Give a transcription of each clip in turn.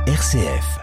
RCF.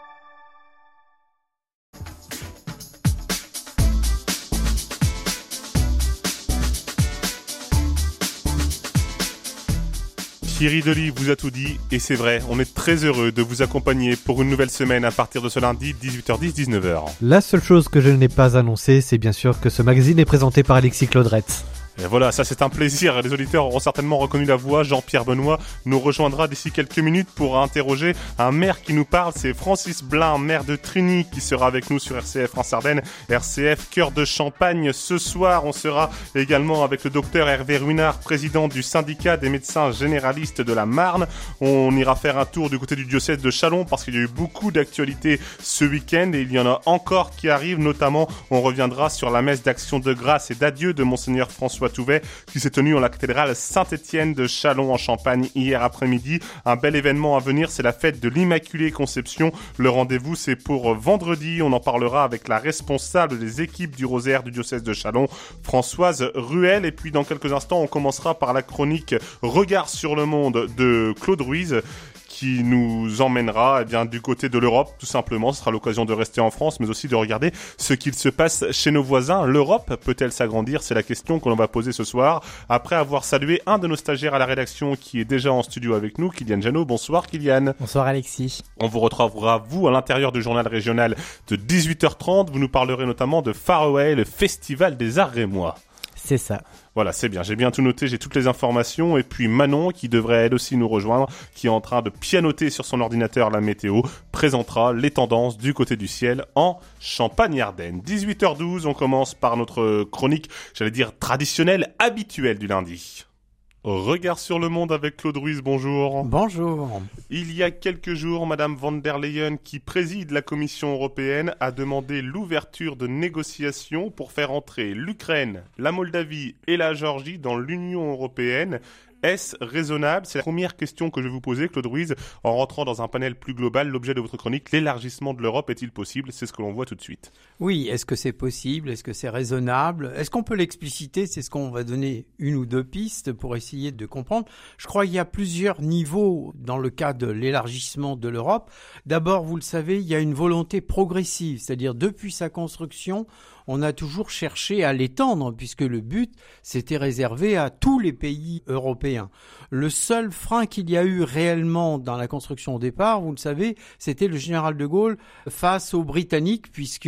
Thierry Delis vous a tout dit, et c'est vrai, on est très heureux de vous accompagner pour une nouvelle semaine à partir de ce lundi, 18h10, 19h. La seule chose que je n'ai pas annoncée, c'est bien sûr que ce magazine est présenté par Alexis Claudretz. Et voilà, ça c'est un plaisir, les auditeurs auront certainement reconnu la voix. Jean-Pierre Benoît nous rejoindra d'ici quelques minutes pour interroger un maire qui nous parle, c'est Francis Blin, maire de Trugny, qui sera avec nous sur RCF en Sardaigne, RCF Cœur de Champagne. Ce soir, on sera également avec le docteur Hervé Ruinard, président du syndicat des médecins généralistes de la Marne. On ira faire un tour du côté du diocèse de Châlons parce qu'il y a eu beaucoup d'actualités ce week-end et il y en a encore qui arrivent, notamment on reviendra sur la messe d'action de grâce et d'adieu de Monseigneur François Touvet qui s'est tenu en la cathédrale Saint-Étienne de Châlons en Champagne hier après-midi. Un bel événement à venir, c'est la fête de l'Immaculée Conception. Le rendez-vous, c'est pour vendredi. On en parlera avec la responsable des équipes du Rosaire du diocèse de Châlons, Françoise Ruel. Et puis dans quelques instants, on commencera par la chronique Regard sur le monde de Claude Ruiz, qui nous emmènera du côté de l'Europe, tout simplement. Ce sera l'occasion de rester en France, mais aussi de regarder ce qu'il se passe chez nos voisins. L'Europe peut-elle s'agrandir ? C'est la question que l'on va poser ce soir, après avoir salué un de nos stagiaires à la rédaction qui est déjà en studio avec nous, Kylian Janot. Bonsoir Kylian. Bonsoir Alexis. On vous retrouvera, vous, à l'intérieur du journal régional de 18h30. Vous nous parlerez notamment de Faroé, le festival des arts rémois. C'est ça. Voilà, c'est bien. J'ai bien tout noté, j'ai toutes les informations. Et puis Manon, qui devrait elle aussi nous rejoindre, qui est en train de pianoter sur son ordinateur la météo, présentera les tendances du côté du ciel en Champagne-Ardenne. 18h12, on commence par notre chronique, j'allais dire traditionnelle, habituelle du lundi. Regard sur le monde avec Claude Ruiz, bonjour. Bonjour. Il y a quelques jours, Madame von der Leyen, qui préside la Commission européenne, a demandé l'ouverture de négociations pour faire entrer l'Ukraine, la Moldavie et la Géorgie dans l'Union européenne. Est-ce raisonnable ? C'est la première question que je vais vous poser, Claude Ruiz, en rentrant dans un panel plus global. L'objet de votre chronique, l'élargissement de l'Europe est-il possible ? C'est ce que l'on voit tout de suite. Oui, est-ce que c'est possible ? Est-ce que c'est raisonnable ? Est-ce qu'on peut l'expliciter ? C'est ce qu'on va donner une ou deux pistes pour essayer de comprendre. Je crois qu'il y a plusieurs niveaux dans le cas de l'élargissement de l'Europe. D'abord, vous le savez, il y a une volonté progressive, c'est-à-dire depuis sa construction, on a toujours cherché à l'étendre puisque le but, c'était réservé à tous les pays européens. Le seul frein qu'il y a eu réellement dans la construction au départ, vous le savez, c'était le général de Gaulle face aux Britanniques puisque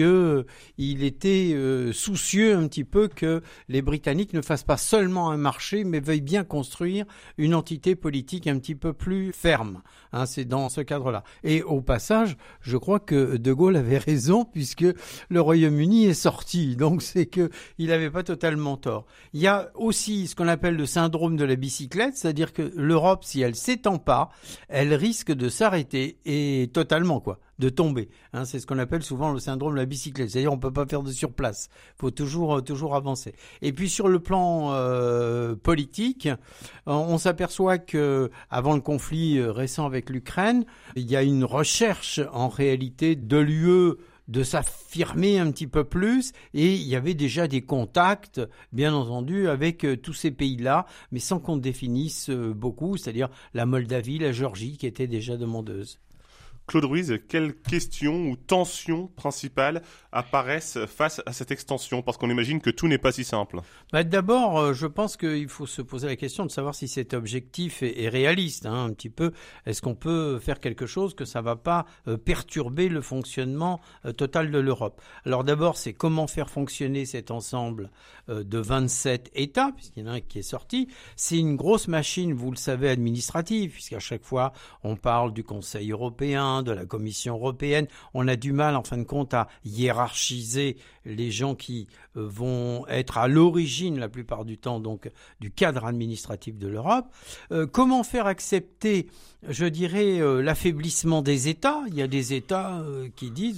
il était soucieux un petit peu que les Britanniques ne fassent pas seulement un marché mais veuillent bien construire une entité politique un petit peu plus ferme. C'est dans ce cadre-là. Et au passage, je crois que de Gaulle avait raison puisque le Royaume-Uni est sorti. Donc c'est que il n'avait pas totalement tort. Il y a aussi ce qu'on appelle le syndrome de la bicyclette, c'est-à-dire que l'Europe, si elle s'étend pas, elle risque de s'arrêter et totalement de tomber. C'est ce qu'on appelle souvent le syndrome de la bicyclette. C'est-à-dire on peut pas faire de surplace. Faut toujours avancer. Et puis sur le plan politique, on s'aperçoit que avant le conflit récent avec l'Ukraine, il y a une recherche en réalité de l'UE de s'affirmer un petit peu plus et il y avait déjà des contacts, bien entendu, avec tous ces pays-là, mais sans qu'on définisse beaucoup, c'est-à-dire la Moldavie, la Géorgie qui étaient déjà demandeuses. Claude Ruiz, quelles questions ou tensions principales apparaissent face à cette extension ? Parce qu'on imagine que tout n'est pas si simple. D'abord, je pense qu'il faut se poser la question de savoir si cet objectif est réaliste. Un petit peu, est-ce qu'on peut faire quelque chose que ça ne va pas perturber le fonctionnement total de l'Europe ? Alors d'abord, c'est comment faire fonctionner cet ensemble de 27 États, puisqu'il y en a un qui est sorti. C'est une grosse machine, vous le savez, administrative, puisqu'à chaque fois, on parle du Conseil européen, de la Commission européenne. On a du mal, en fin de compte, à hiérarchiser les gens qui vont être à l'origine, la plupart du temps, donc, du cadre administratif de l'Europe. Comment faire accepter, je dirais, l'affaiblissement des États ? Il y a des États qui disent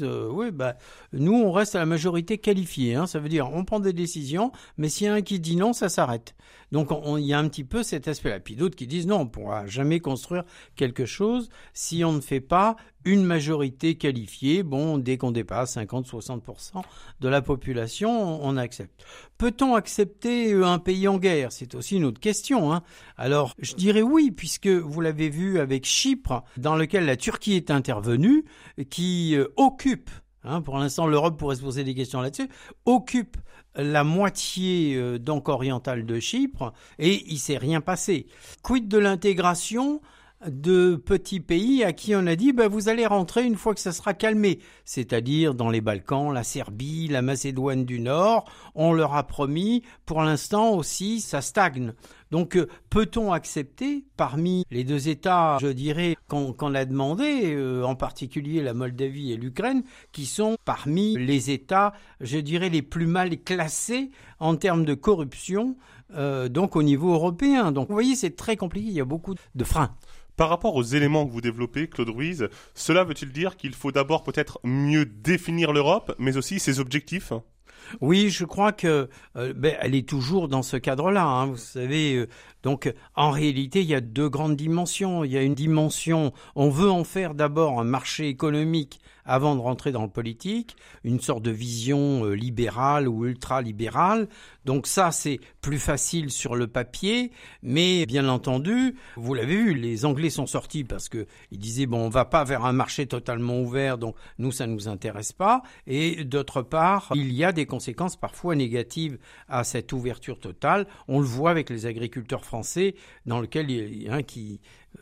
nous, on reste à la majorité qualifiée. Ça veut dire on prend des décisions, mais s'il y a un qui dit non, ça s'arrête. Donc, il y a un petit peu cet aspect-là. Puis d'autres qui disent non, on ne pourra jamais construire quelque chose si on ne fait pas une majorité qualifiée. Bon, dès qu'on dépasse 50-60% de la population, on accepte. Peut-on accepter un pays en guerre ? C'est aussi une autre question, hein. Alors, je dirais oui, puisque vous l'avez vu avec Chypre, dans lequel la Turquie est intervenue, qui occupe, pour l'instant l'Europe pourrait se poser des questions là-dessus, occupe la moitié donc orientale de Chypre, et il s'est rien passé. Quid de l'intégration de petits pays à qui on a dit vous allez rentrer une fois que ça sera calmé, c'est-à-dire dans les Balkans, la Serbie, la Macédoine du Nord, on leur a promis, pour l'instant aussi ça stagne. Donc peut-on accepter parmi les deux États, je dirais, qu'on a demandé, en particulier la Moldavie et l'Ukraine, qui sont parmi les États, je dirais, les plus mal classés en termes de corruption, donc au niveau européen. Donc vous voyez, c'est très compliqué, il y a beaucoup de freins. Par rapport aux éléments que vous développez, Claude Ruiz, cela veut-il dire qu'il faut d'abord peut-être mieux définir l'Europe, mais aussi ses objectifs ? Oui, je crois que elle est toujours dans ce cadre-là, hein. Vous savez, donc en réalité, il y a deux grandes dimensions. Il y a une dimension, on veut en faire d'abord un marché économique avant de rentrer dans le politique, une sorte de vision libérale ou ultra-libérale. Donc ça, c'est plus facile sur le papier, mais bien entendu, vous l'avez vu, les Anglais sont sortis parce que ils disaient on va pas vers un marché totalement ouvert, donc nous ça nous intéresse pas. Et d'autre part, il y a des conséquences parfois négatives à cette ouverture totale. On le voit avec les agriculteurs français, dans lequel il y a un qui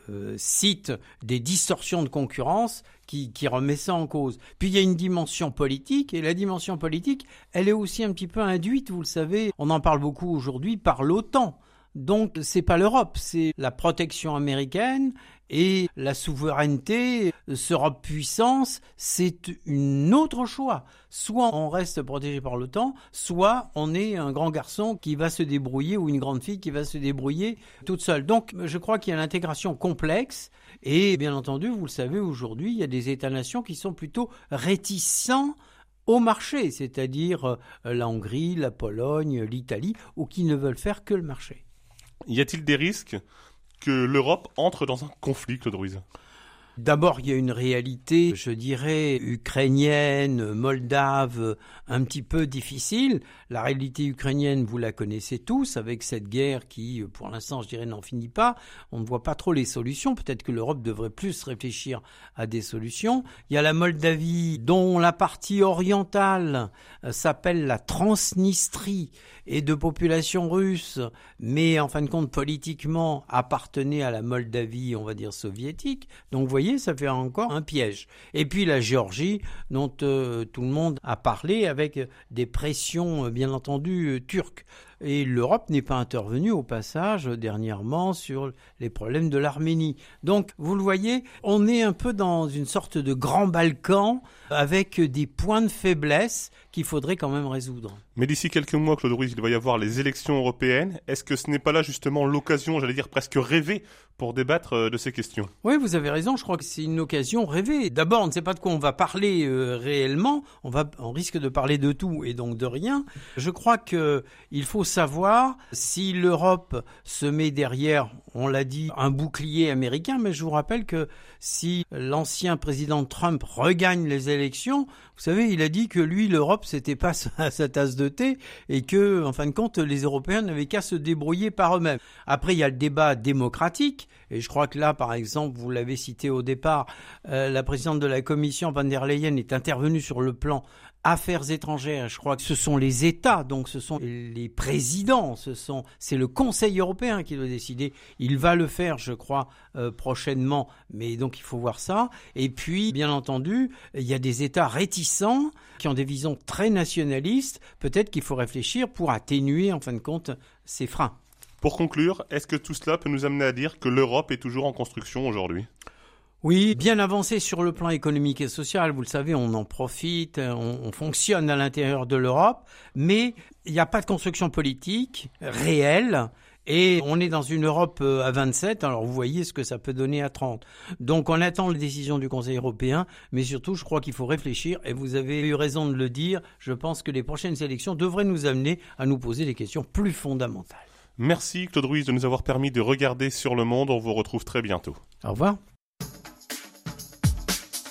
cite des distorsions de concurrence qui remet ça en cause. Puis il y a une dimension politique, et la dimension politique, elle est aussi un petit peu induite, vous le savez, on en parle beaucoup aujourd'hui, par l'OTAN. Donc c'est pas l'Europe, c'est la protection américaine et la souveraineté, ce Europe puissance, c'est un autre choix. Soit on reste protégé par l'OTAN, soit on est un grand garçon qui va se débrouiller ou une grande fille qui va se débrouiller toute seule. Donc je crois qu'il y a l'intégration complexe et bien entendu, vous le savez, aujourd'hui, il y a des États-nations qui sont plutôt réticents au marché, c'est-à-dire la Hongrie, la Pologne, l'Italie, ou qui ne veulent faire que le marché. Y a-t-il des risques que l'Europe entre dans un conflit, Claude Ruiz ? D'abord, il y a une réalité, je dirais, ukrainienne, moldave, un petit peu difficile. La réalité ukrainienne, vous la connaissez tous, avec cette guerre qui, pour l'instant, je dirais, n'en finit pas. On ne voit pas trop les solutions. Peut-être que l'Europe devrait plus réfléchir à des solutions. Il y a la Moldavie, dont la partie orientale s'appelle la Transnistrie, et de population russe, mais en fin de compte, politiquement, appartenait à la Moldavie, on va dire, soviétique. Donc, vous voyez, ça fait encore un piège. Et puis la Géorgie, dont tout le monde a parlé, avec des pressions, bien entendu, turques. Et l'Europe n'est pas intervenue au passage dernièrement sur les problèmes de l'Arménie. Donc, vous le voyez, on est un peu dans une sorte de grand Balkan avec des points de faiblesse qu'il faudrait quand même résoudre. Mais d'ici quelques mois, Claude Ruiz, il va y avoir les élections européennes. Est-ce que ce n'est pas là justement l'occasion, j'allais dire presque rêvée, pour débattre de ces questions ? Oui, vous avez raison, je crois que c'est une occasion rêvée. D'abord, on ne sait pas de quoi on va parler réellement, on risque de parler de tout et donc de rien. Je crois qu'il faut savoir si l'Europe se met derrière, on l'a dit, un bouclier américain, mais je vous rappelle que si l'ancien président Trump regagne les élections, vous savez, il a dit que lui, l'Europe, c'était pas sa tasse de thé et que, en fin de compte, les Européens n'avaient qu'à se débrouiller par eux-mêmes. Après, il y a le débat démocratique et je crois que là, par exemple, vous l'avez cité au départ, la présidente de la Commission, Van der Leyen, est intervenue sur le plan Affaires étrangères. Je crois que ce sont les États, donc ce sont les présidents, c'est le Conseil européen qui doit décider. Il va le faire, je crois, prochainement, mais donc il faut voir ça. Et puis, bien entendu, il y a des États réticents qui ont des visions très nationalistes. Peut-être qu'il faut réfléchir pour atténuer, en fin de compte, ces freins. Pour conclure, est-ce que tout cela peut nous amener à dire que l'Europe est toujours en construction aujourd'hui ? Oui, bien avancé sur le plan économique et social. Vous le savez, on en profite, on fonctionne à l'intérieur de l'Europe, mais il n'y a pas de construction politique réelle. Et on est dans une Europe à 27, alors vous voyez ce que ça peut donner à 30. Donc on attend les décisions du Conseil européen, mais surtout je crois qu'il faut réfléchir, et vous avez eu raison de le dire, je pense que les prochaines élections devraient nous amener à nous poser des questions plus fondamentales. Merci Claude Ruiz de nous avoir permis de regarder sur le monde, on vous retrouve très bientôt. Au revoir.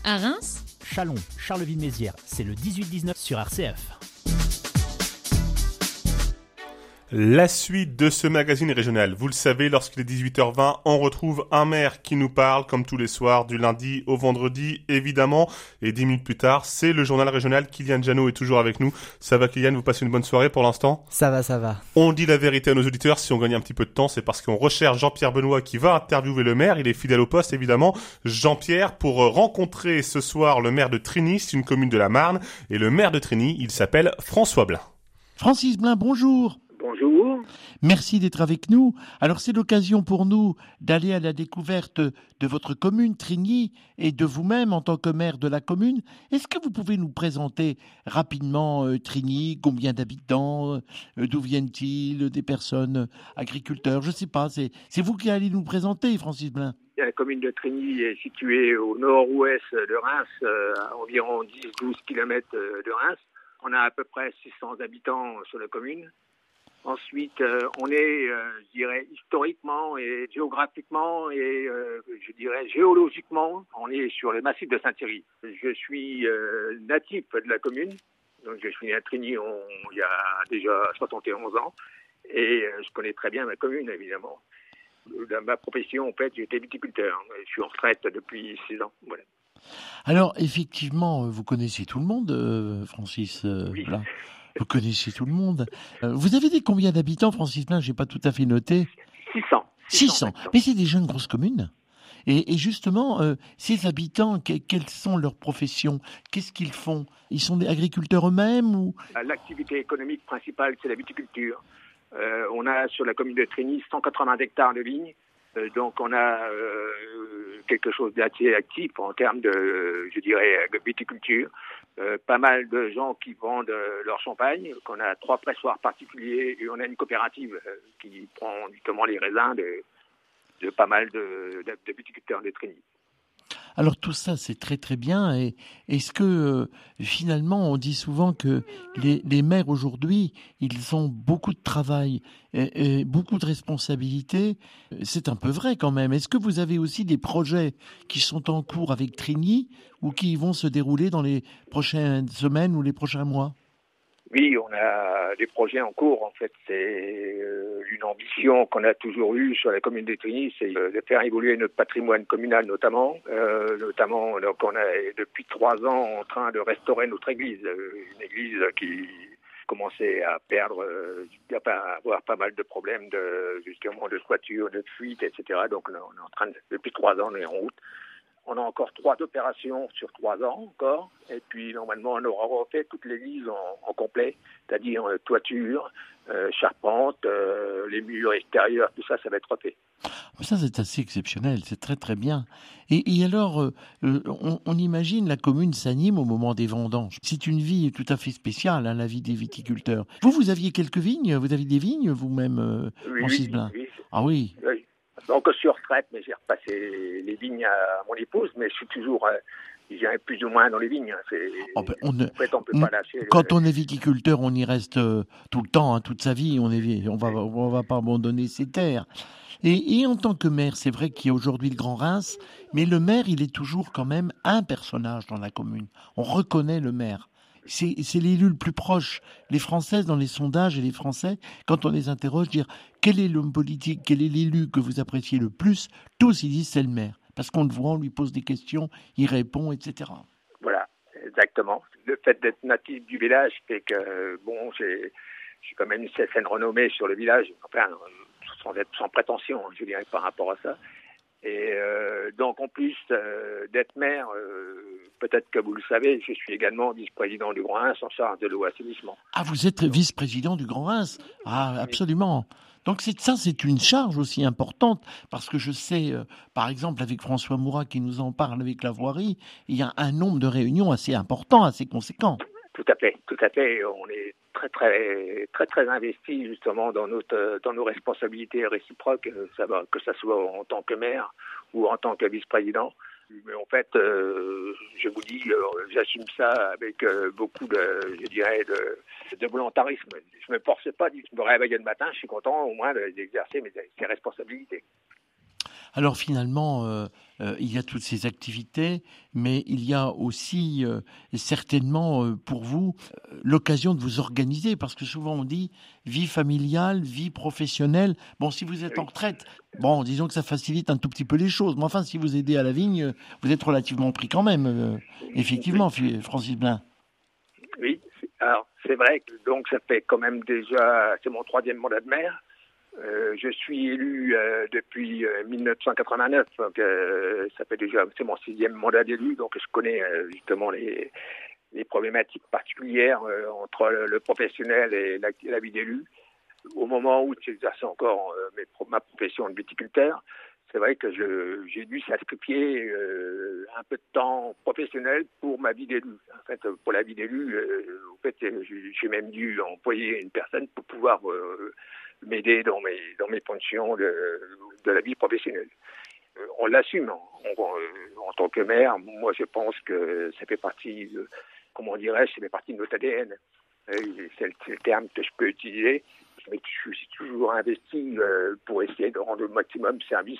À Reims, Chalon, Charleville-Mézières, c'est le 18-19 sur RCF. La suite de ce magazine régional. Vous le savez, lorsqu'il est 18h20, on retrouve un maire qui nous parle, comme tous les soirs, du lundi au vendredi, évidemment. Et 10 minutes plus tard, c'est le journal régional. Kylian Janot est toujours avec nous. Ça va, Kylian? Vous passez une bonne soirée pour l'instant? Ça va. On dit la vérité à nos auditeurs. Si on gagne un petit peu de temps, c'est parce qu'on recherche Jean-Pierre Benoît qui va interviewer le maire. Il est fidèle au poste, évidemment. Jean-Pierre, pour rencontrer ce soir le maire de Trigny, c'est une commune de la Marne. Et le maire de Trigny, il s'appelle François Blin. Francis Blin, bonjour. Bonjour. Merci d'être avec nous. Alors c'est l'occasion pour nous d'aller à la découverte de votre commune, Trigny, et de vous-même en tant que maire de la commune. Est-ce que vous pouvez nous présenter rapidement Trigny, combien d'habitants, d'où viennent-ils, des personnes agriculteurs, je ne sais pas, c'est vous qui allez nous présenter, Francis Blin. La commune de Trigny est située au nord-ouest de Reims, à environ 10-12 km de Reims. On a à peu près 600 habitants sur la commune. Ensuite, on est, je dirais, historiquement et géographiquement et, je dirais, géologiquement, on est sur le massif de Saint-Thierry. Je suis natif de la commune, donc je suis né à Trigny il y a déjà 71 ans et je connais très bien ma commune, évidemment. Dans ma profession, en fait, j'étais viticulteur. Je suis en retraite depuis 6 ans. Voilà. Alors, effectivement, vous connaissez tout le monde, Francis Oui. Blin. Vous connaissez tout le monde. Vous avez dit combien d'habitants, Francis Blin? J'ai pas tout à fait noté. 600. Mais c'est déjà une grosse commune. Et justement, ces habitants, quelles sont leurs professions? Qu'est-ce qu'ils font? Ils sont des agriculteurs eux-mêmes ou... L'activité économique principale, c'est la viticulture. On a sur la commune de Trigny 180 hectares de vignes. Donc on a quelque chose d'assez actif en termes de, je dirais, viticulture. Pas mal de gens qui vendent leur champagne, qu'on a 3 pressoirs particuliers et on a une coopérative qui prend justement les raisins de pas mal de viticulteurs de Trigny. Alors tout ça, c'est très très bien. Et est-ce que finalement, on dit souvent que les maires aujourd'hui, ils ont beaucoup de travail et beaucoup de responsabilités. C'est un peu vrai quand même. Est-ce que vous avez aussi des projets qui sont en cours avec Trigny ou qui vont se dérouler dans les prochaines semaines ou les prochains mois? Oui, on a des projets en cours. En fait, c'est une ambition qu'on a toujours eue sur la commune de Trigny, c'est de faire évoluer notre patrimoine communal notamment. Donc on est depuis 3 ans en train de restaurer notre église, une église qui commençait à perdre, à avoir pas mal de problèmes justement de toiture, de fuite, etc. Donc on est en train depuis 3 ans, on est en route. On a encore 3 opérations sur 3 ans encore. Et puis, normalement, on aura refait toute l'église en complet, c'est-à-dire toiture, charpente, les murs extérieurs, tout ça, ça va être refait. Ça, c'est assez exceptionnel, c'est très très bien. Et alors, on imagine la commune s'anime au moment des vendanges. C'est une vie tout à fait spéciale, hein, la vie des viticulteurs. Vous aviez quelques vignes? Vous avez des vignes vous-même, Francis Blin? Oui. Ah oui. Donc, je suis en retraite, mais j'ai repassé les vignes à mon épouse, mais je suis toujours, j'ai plus ou moins dans les vignes. On peut pas lâcher. Quand on est viticulteur, on y reste tout le temps, hein, toute sa vie. On va pas abandonner ses terres. Et en tant que maire, c'est vrai qu'il y a aujourd'hui le Grand Reims, mais le maire, il est toujours quand même un personnage dans la commune. On reconnaît le maire. C'est l'élu le plus proche. Les Françaises, dans les sondages, et les Français, quand on les interroge, dire quel est l'homme politique, quel est l'élu que vous appréciez le plus, tous ils disent c'est le maire. Parce qu'on le voit, on lui pose des questions, il répond, etc. Voilà, exactement. Le fait d'être natif du village fait que, bon, j'ai quand même une certaine renommée sur le village, enfin, sans prétention, je dirais, par rapport à ça. Et donc, en plus d'être maire, peut-être que vous le savez, je suis également vice-président du Grand Reims en charge de l'eau et assainissement. Ah, vous êtes vice-président du Grand Reims? Ah, absolument. Donc c'est une charge aussi importante, parce que je sais, par exemple, avec François Mourat qui nous en parle avec la voirie, il y a un nombre de réunions assez important, assez conséquent. Tout à fait. On est très investi justement dans nos responsabilités réciproques, que ça soit en tant que maire ou en tant que vice-président. Mais en fait, je vous dis, j'assume ça avec beaucoup de volontarisme. Je me force pas, je me réveille le matin, je suis content au moins d'exercer ces responsabilités. Alors finalement, il y a toutes ces activités, mais il y a aussi certainement pour vous l'occasion de vous organiser, parce que souvent on dit vie familiale, vie professionnelle. Bon, si vous êtes en retraite, bon, disons que ça facilite un tout petit peu les choses, mais enfin, si vous aidez à la vigne, vous êtes relativement pris quand même, effectivement, Francis Blin. Oui, alors c'est vrai que donc ça fait quand même déjà, c'est mon 3e mandat de maire. Je suis élu depuis 1989, donc ça fait déjà, c'est mon 6e mandat d'élu, donc je connais justement les problématiques particulières entre le professionnel et la vie d'élu. Au moment où j'exerçais encore ma profession de viticulteur, c'est vrai que j'ai dû sacrifier un peu de temps professionnel pour ma vie d'élu. En fait, pour la vie d'élu, j'ai même dû employer une personne pour pouvoir m'aider dans mes fonctions de la vie professionnelle. On l'assume en tant que maire. Moi, je pense que ça fait partie, ça fait partie de notre ADN. C'est le terme que je peux utiliser. Mais je suis toujours investi pour essayer de rendre au maximum service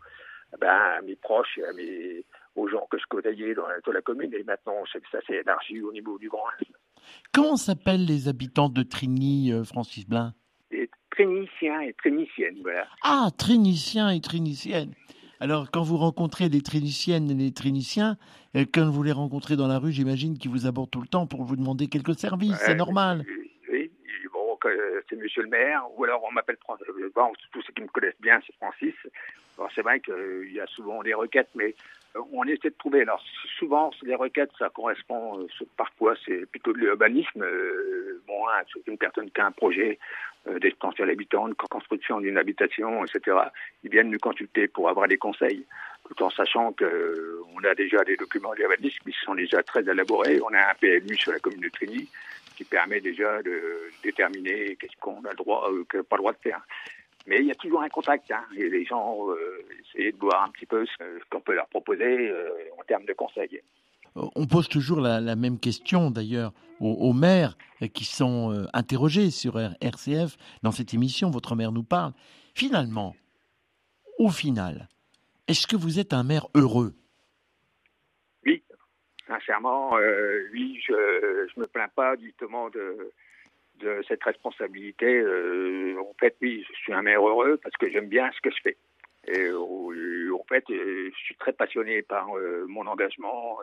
à mes proches et aux gens que je côtoyais dans la commune. Et maintenant, ça s'est élargi au niveau du Grand Reims. Comment s'appellent les habitants de Trigny, Francis Blin? Les Triniciens et Triniciennes, voilà. Ah, Triniciens et Triniciennes. Alors, quand vous rencontrez les Triniciennes et les Triniciens, quand vous les rencontrez dans la rue, j'imagine qu'ils vous abordent tout le temps pour vous demander quelques services, c'est normal. Oui, bon, c'est monsieur le maire, ou alors on m'appelle Francis. Bon, tous ceux qui me connaissent bien, c'est Francis. Alors, c'est vrai qu'il y a souvent des requêtes, mais on essaie de trouver. Alors, souvent, les requêtes, ça correspond, parfois, c'est plutôt de l'urbanisme. C'est une personne qui a un projet d'extension d'habitants, de construction d'une habitation, etc. Ils viennent nous consulter pour avoir des conseils, tout en sachant qu'on a déjà des documents d'urbanisme qui sont déjà très élaborés. On a un PLU sur la commune de Trigny qui permet déjà de déterminer qu'est-ce qu'on a le droit ou pas le droit de faire. Mais il y a toujours un contact, et les gens essaient de voir un petit peu ce qu'on peut leur proposer en termes de conseils. On pose toujours la même question, d'ailleurs, aux maires qui sont interrogés sur RCF. Dans cette émission, votre maire nous parle. Finalement, au final, est-ce que vous êtes un maire heureux? Oui, sincèrement, oui, je me plains pas justement de cette responsabilité. En fait, oui, je suis un maire heureux parce que j'aime bien ce que je fais. Et en fait, je suis très passionné par mon engagement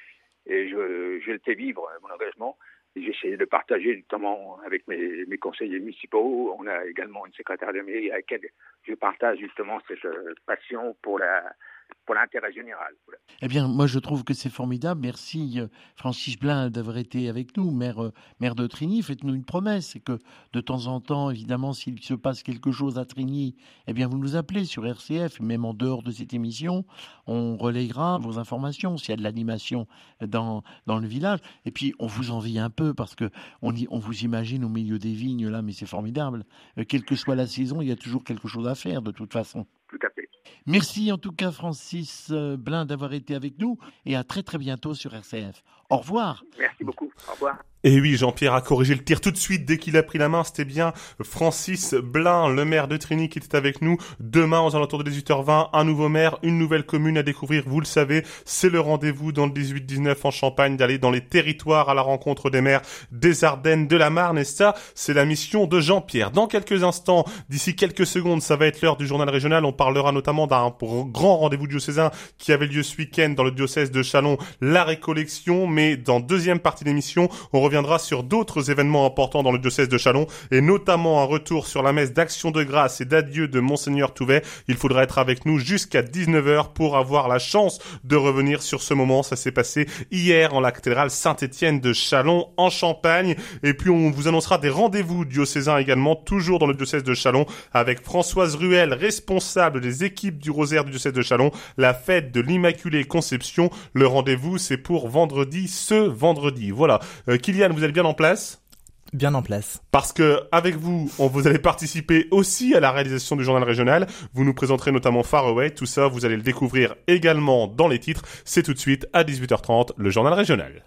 et je le fais vivre, mon engagement. J'essaie de partager notamment avec mes conseillers municipaux. On a également une secrétaire de mairie avec laquelle je partage justement cette passion pour l'intérêt général. Eh bien, moi, je trouve que c'est formidable. Merci, Francis Blin, d'avoir été avec nous, maire de Trigny. Faites-nous une promesse, c'est que de temps en temps, évidemment, s'il se passe quelque chose à Trigny, eh bien, vous nous appelez sur RCF, même en dehors de cette émission. On relayera vos informations s'il y a de l'animation dans le village. Et puis, on vous envie un peu parce que on vous imagine au milieu des vignes, là, mais c'est formidable. Quelle que soit la saison, il y a toujours quelque chose à faire, de toute façon. Tout à fait. Merci en tout cas Francis Blin d'avoir été avec nous et à très très bientôt sur RCF. Au revoir. Merci beaucoup. Au revoir. Et oui, Jean-Pierre a corrigé le tir tout de suite dès qu'il a pris la main. C'était bien Francis Blin, le maire de Trigny, qui était avec nous. Demain, aux alentours de 18h20, un nouveau maire, une nouvelle commune à découvrir. Vous le savez, c'est le rendez-vous dans le 18-19 en Champagne, d'aller dans les territoires à la rencontre des maires des Ardennes, de la Marne. Et ça, c'est la mission de Jean-Pierre. Dans quelques instants, d'ici quelques secondes, ça va être l'heure du journal régional. On parlera notamment d'un grand rendez-vous diocésain qui avait lieu ce week-end dans le diocèse de Châlons, la récollection. Mais dans deuxième partie d'émission, on reviendra sur d'autres événements importants dans le diocèse de Châlons et notamment un retour sur la messe d'action de grâce et d'adieu de Monseigneur Touvet. Il faudra être avec nous jusqu'à 19h pour avoir la chance de revenir sur ce moment. Ça s'est passé hier en la cathédrale Saint-Étienne de Châlons en Champagne. Et puis on vous annoncera des rendez-vous diocésains également, toujours dans le diocèse de Châlons, avec Françoise Ruel, responsable des équipes du rosaire du diocèse de Châlons, la fête de l'Immaculée Conception. Le rendez-vous, c'est pour ce vendredi. Voilà. Kylian, vous êtes bien en place? Bien en place. Parce que avec vous, vous allez participer aussi à la réalisation du journal régional. Vous nous présenterez notamment Far Away. Tout ça, vous allez le découvrir également dans les titres. C'est tout de suite à 18h30, le journal régional.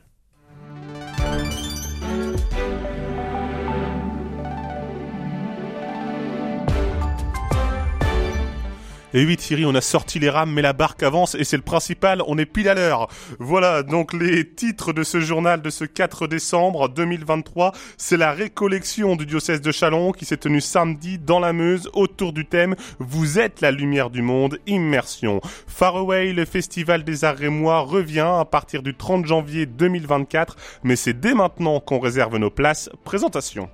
Et oui Thierry, on a sorti les rames mais la barque avance et c'est le principal, on est pile à l'heure. Voilà donc les titres de ce journal de ce 4 décembre 2023. C'est la récollection du diocèse de Châlons qui s'est tenue samedi dans la Meuse autour du thème « Vous êtes la lumière du monde, immersion ». Faraway, le festival des arts rémois, revient à partir du 30 janvier 2024, mais c'est dès maintenant qu'on réserve nos places. Présentation.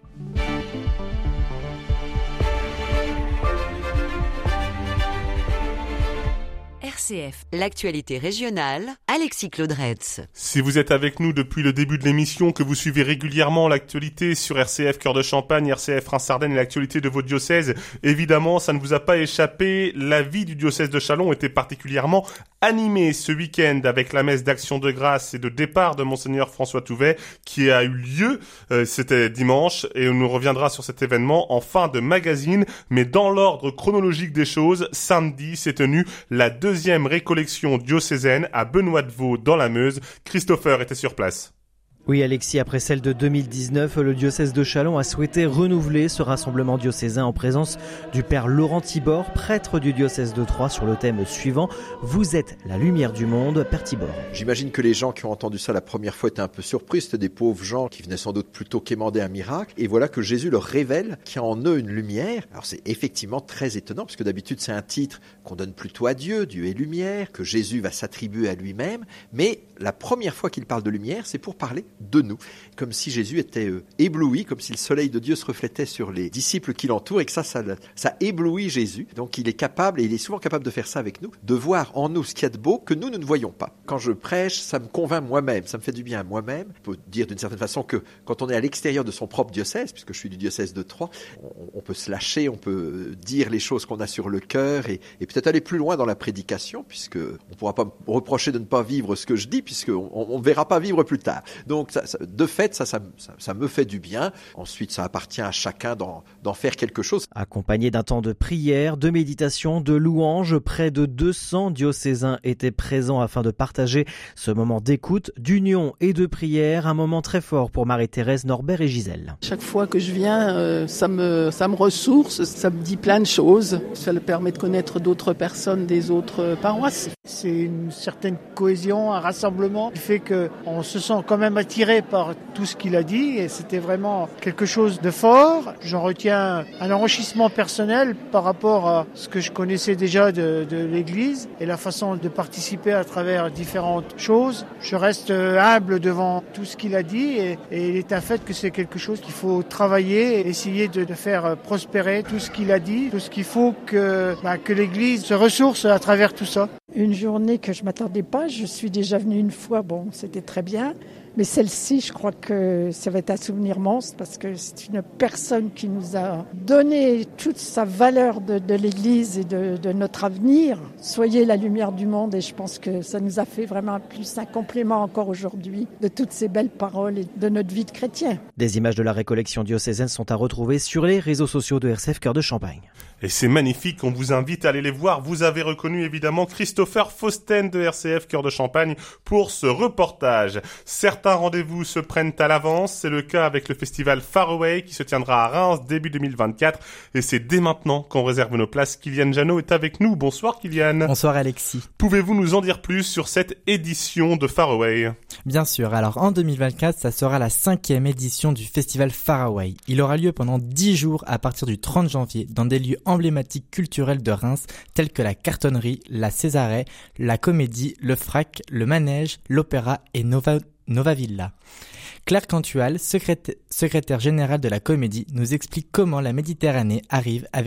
RCF, l'actualité régionale, Alexis Claudretz. Si vous êtes avec nous depuis le début de l'émission, que vous suivez régulièrement l'actualité sur RCF Cœur de Champagne, RCF Reims-Ardennes et l'actualité de vos diocèses, évidemment, ça ne vous a pas échappé. La vie du diocèse de Châlons était particulièrement animée ce week-end avec la messe d'Action de Grâce et de départ de Monseigneur François Touvet qui a eu lieu, c'était dimanche, et on nous reviendra sur cet événement en fin de magazine. Mais dans l'ordre chronologique des choses, samedi s'est tenue la deuxième récollection diocésaine à Benoît-de-Vaux dans la Meuse. Christopher était sur place. Oui Alexis, après celle de 2019, le diocèse de Châlons a souhaité renouveler ce rassemblement diocésain en présence du père Laurent Thibord, prêtre du diocèse de Troyes, sur le thème suivant « Vous êtes la lumière du monde », Père Thibord. J'imagine que les gens qui ont entendu ça la première fois étaient un peu surpris, c'était des pauvres gens qui venaient sans doute plutôt quémander un miracle, et voilà que Jésus leur révèle qu'il y a en eux une lumière. Alors c'est effectivement très étonnant, parce que d'habitude c'est un titre qu'on donne plutôt à Dieu, Dieu est lumière, que Jésus va s'attribuer à lui-même, mais la première fois qu'il parle de lumière, c'est pour parler de nous, comme si Jésus était ébloui, comme si le soleil de Dieu se reflétait sur les disciples qui l'entourent et que ça éblouit Jésus. Donc il est capable, et il est souvent capable de faire ça avec nous, de voir en nous ce qu'il y a de beau que nous ne voyons pas. Quand je prêche, ça me convainc moi-même, ça me fait du bien à moi-même. On peut dire d'une certaine façon que quand on est à l'extérieur de son propre diocèse, puisque je suis du diocèse de Troyes, on peut se lâcher, on peut dire les choses qu'on a sur le cœur et peut-être aller plus loin dans la prédication, puisque on ne pourra pas me reprocher de ne pas vivre ce que je dis, puisqu'on ne verra pas vivre plus tard. Donc de fait, ça me fait du bien. Ensuite, ça appartient à chacun d'en faire quelque chose. Accompagné d'un temps de prière, de méditation, de louange, près de 200 diocésains étaient présents afin de partager ce moment d'écoute, d'union et de prière, un moment très fort pour Marie-Thérèse, Norbert et Gisèle. Chaque fois que je viens, ça me ressource, ça me dit plein de choses. Ça me permet de connaître d'autres personnes des autres paroisses. C'est une certaine cohésion, un rassemblement qui fait qu'on se sent quand même attiré par tout ce qu'il a dit et c'était vraiment quelque chose de fort. J'en retiens un enrichissement personnel par rapport à ce que je connaissais déjà de l'Église et la façon de participer à travers différentes choses. Je reste humble devant tout ce qu'il a dit et il est un fait que c'est quelque chose qu'il faut travailler et essayer de faire prospérer tout ce qu'il a dit, tout ce qu'il faut que l'Église se ressource à travers tout ça. Une journée que je m'attendais pas, je suis déjà venue une fois, c'était très bien. Mais celle-ci, je crois que ça va être un souvenir monstre parce que c'est une personne qui nous a donné toute sa valeur de l'Église et de notre avenir. Soyez la lumière du monde et je pense que ça nous a fait vraiment plus un complément encore aujourd'hui de toutes ces belles paroles et de notre vie de chrétien. Des images de la récollection diocésaine sont à retrouver sur les réseaux sociaux de RCF Cœur de Champagne. Et c'est magnifique, on vous invite à aller les voir. Vous avez reconnu évidemment Christopher Fausten de RCF Cœur de Champagne pour ce reportage. Certains rendez-vous se prennent à l'avance, c'est le cas avec le festival Faraway qui se tiendra à Reims début 2024 et c'est dès maintenant qu'on réserve nos places. Kylian Janot est avec nous. Bonsoir Kylian. Bonsoir Alexis. Pouvez-vous nous en dire plus sur cette édition de Faraway ? Bien sûr, alors en 2024, ça sera la 5e édition du festival Faraway. Il aura lieu pendant 10 jours à partir du 30 janvier dans des lieux emblématiques culturelles de Reims tels que la Cartonnerie, la Césarée, la Comédie, le Frac, le Manège, l'Opéra et Nova Villa. Claire Cantual, secrétaire générale de la Comédie, nous explique comment la Méditerranée arrive à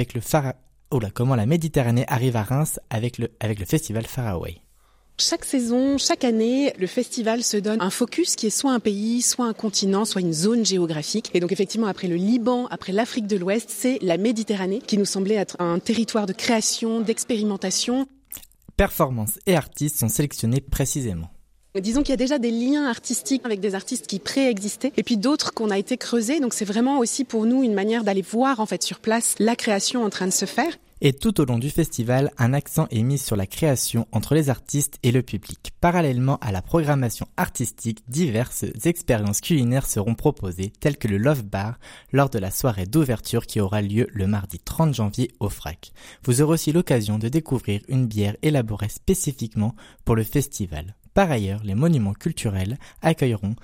Reims avec le festival Faraway. Chaque saison, chaque année, le festival se donne un focus qui est soit un pays, soit un continent, soit une zone géographique. Et donc effectivement, après le Liban, après l'Afrique de l'Ouest, c'est la Méditerranée qui nous semblait être un territoire de création, d'expérimentation. Performances et artistes sont sélectionnés précisément. Disons qu'il y a déjà des liens artistiques avec des artistes qui préexistaient et puis d'autres qu'on a été creusés. Donc c'est vraiment aussi pour nous une manière d'aller voir en fait sur place la création en train de se faire. Et tout au long du festival, un accent est mis sur la création entre les artistes et le public. Parallèlement à la programmation artistique, diverses expériences culinaires seront proposées, telles que le Love Bar, lors de la soirée d'ouverture qui aura lieu le mardi 30 janvier au FRAC. Vous aurez aussi l'occasion de découvrir une bière élaborée spécifiquement pour le festival. Par ailleurs, les monuments culturels accueilleront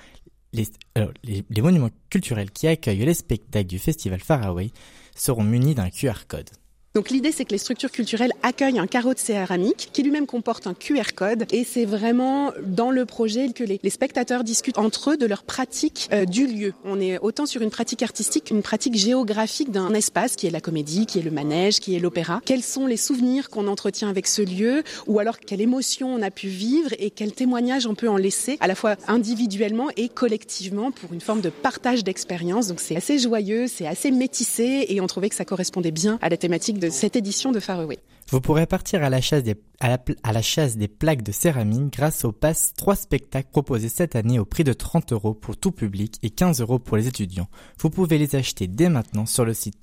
les monuments culturels qui accueillent les spectacles du festival Faraway seront munis d'un QR code. Donc l'idée, c'est que les structures culturelles accueillent un carreau de céramique qui lui-même comporte un QR code, et c'est vraiment dans le projet que les spectateurs discutent entre eux de leur pratique du lieu. On est autant sur une pratique artistique qu'une pratique géographique d'un espace qui est la comédie, qui est le manège, qui est l'opéra. Quels sont les souvenirs qu'on entretient avec ce lieu, ou alors quelle émotion on a pu vivre et quel témoignage on peut en laisser, à la fois individuellement et collectivement, pour une forme de partage d'expérience. Donc c'est assez joyeux, c'est assez métissé, et on trouvait que ça correspondait bien à la thématique de cette édition de Faraway. Vous pourrez partir à la chasse des plaques de céramique grâce au pass 3 spectacles proposés cette année au prix de 30 € pour tout public et 15 € pour les étudiants. Vous pouvez les acheter dès maintenant sur le site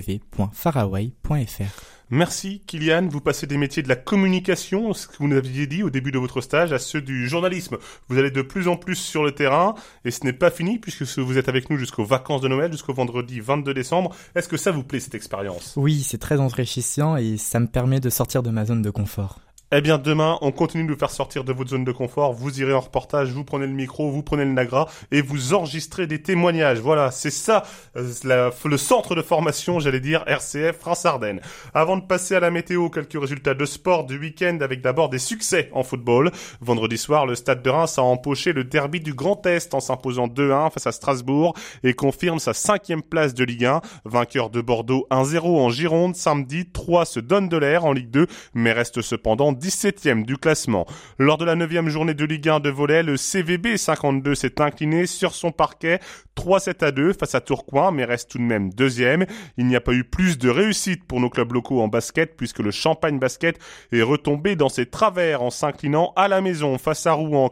www.faraway.fr. Merci Kylian, vous passez des métiers de la communication, ce que vous nous aviez dit au début de votre stage, à ceux du journalisme. Vous allez de plus en plus sur le terrain, et ce n'est pas fini puisque vous êtes avec nous jusqu'aux vacances de Noël, jusqu'au vendredi 22 décembre. Est-ce que ça vous plaît, cette expérience ? Oui, c'est très enrichissant et ça me permet de sortir de ma zone de confort. Eh bien, demain, on continue de vous faire sortir de votre zone de confort. Vous irez en reportage, vous prenez le micro, vous prenez le Nagra et vous enregistrez des témoignages. Voilà, c'est ça, le centre de formation, j'allais dire, RCF France-Ardennes. Avant de passer à la météo, quelques résultats de sport du week-end avec d'abord des succès en football. Vendredi soir, le Stade de Reims a empoché le derby du Grand Est en s'imposant 2-1 face à Strasbourg et confirme sa 5e place de Ligue 1. Vainqueur de Bordeaux 1-0 en Gironde. Samedi, 3 se donne de l'air en Ligue 2, mais reste cependant 17e du classement. Lors de la 9e journée de Ligue 1 de volley, le CVB 52 s'est incliné sur son parquet 3-7-2 face à Tourcoing, mais reste tout de même 2e. Il n'y a pas eu plus de réussite pour nos clubs locaux en basket, puisque le Champagne Basket est retombé dans ses travers en s'inclinant à la maison face à Rouen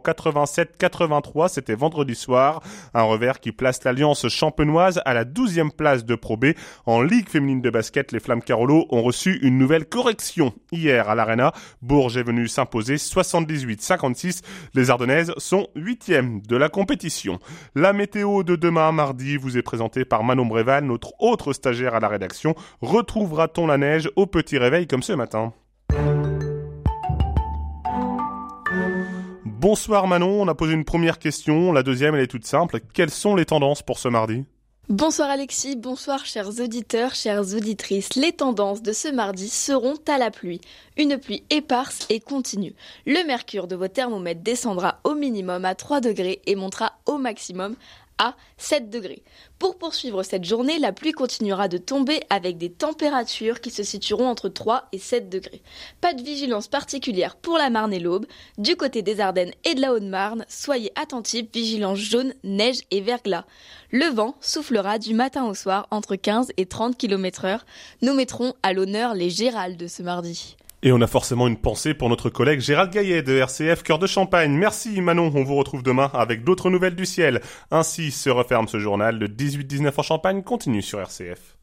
87-83, c'était vendredi soir. Un revers qui place l'Alliance champenoise à la 12e place de Pro B. En Ligue féminine de basket, les Flammes Carolo ont reçu une nouvelle correction hier à l'Arena. Bourges est venu s'imposer 78-56. Les Ardennaises sont 8e de la compétition. La météo de demain, mardi, vous est présentée par Manon Bréval, notre autre stagiaire à la rédaction. Retrouvera-t-on la neige au petit réveil comme ce matin ? Bonsoir Manon, on a posé une première question. La deuxième, elle est toute simple. Quelles sont les tendances pour ce mardi ? Bonsoir Alexis, bonsoir chers auditeurs, chères auditrices. Les tendances de ce mardi seront à la pluie. Une pluie éparse et continue. Le mercure de vos thermomètres descendra au minimum à 3 degrés et montera au maximum à 7 degrés. Pour poursuivre cette journée, la pluie continuera de tomber avec des températures qui se situeront entre 3 et 7 degrés. Pas de vigilance particulière pour la Marne et l'Aube. Du côté des Ardennes et de la Haute-Marne, soyez attentifs, vigilance jaune, neige et verglas. Le vent soufflera du matin au soir entre 15 et 30 km/h. Nous mettrons à l'honneur les Gérald de ce mardi. Et on a forcément une pensée pour notre collègue Gérald Gaillet de RCF Cœur de Champagne. Merci Manon, on vous retrouve demain avec d'autres nouvelles du ciel. Ainsi se referme ce journal. Le 18-19 en Champagne continue sur RCF.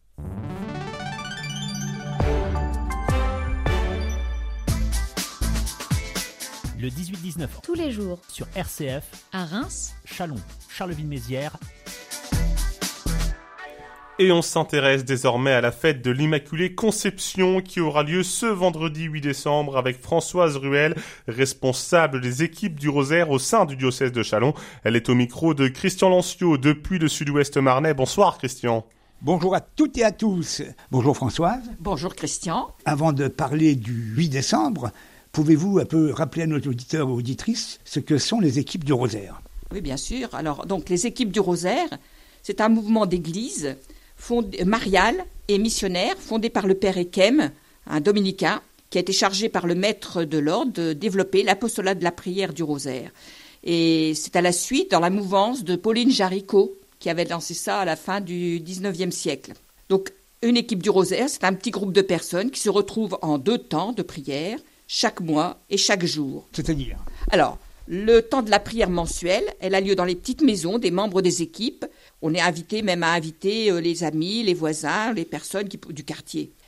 Le 18-19 tous les jours sur RCF à Reims, Châlons, Charleville-Mézières. Et on s'intéresse désormais à la fête de l'Immaculée Conception qui aura lieu ce vendredi 8 décembre avec Françoise Ruel, responsable des équipes du Rosaire au sein du diocèse de Châlons. Elle est au micro de Christian Lancio depuis le sud-ouest marnais. Bonsoir Christian. Bonjour à toutes et à tous. Bonjour Françoise. Bonjour Christian. Avant de parler du 8 décembre, pouvez-vous un peu rappeler à nos auditeurs et auditrices ce que sont les équipes du Rosaire ? Oui, bien sûr. Alors, donc, les équipes du Rosaire, c'est un mouvement d'église marial et missionnaire fondé par le père Ekem, un dominicain, qui a été chargé par le maître de l'ordre de développer l'apostolat de la prière du Rosaire. Et c'est à la suite, dans la mouvance de Pauline Jaricot, qui avait lancé ça à la fin du 19e siècle. Donc, une équipe du Rosaire, c'est un petit groupe de personnes qui se retrouvent en 2 temps de prière, chaque mois et chaque jour. C'est-à-dire ? Alors, le temps de la prière mensuelle, elle a lieu dans les petites maisons des membres des équipes. On est invité même à inviter les amis, les voisins, les personnes du quartier.